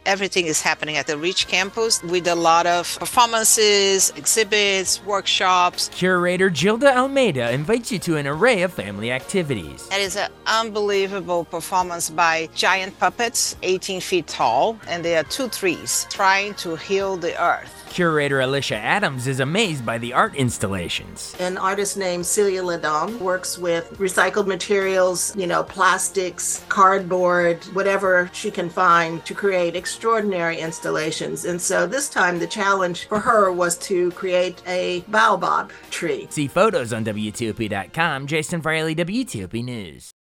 Everything is happening at the Reach campus with a lot of performances, exhibits, workshops. Curator Gilda Almeida invites you to an array of family activities. It is an unbelievable performance by giant puppets, 18 feet tall, and they are two trees trying to heal the earth. Curator Alicia Adams is amazed by the art installations. An artist named Celia Ladon works with recycled materials, plastics, cardboard, whatever she can find to create extraordinary installations. And so this time the challenge for her was to create a baobab tree. See photos on WTOP.com. Jason Farley, WTOP News.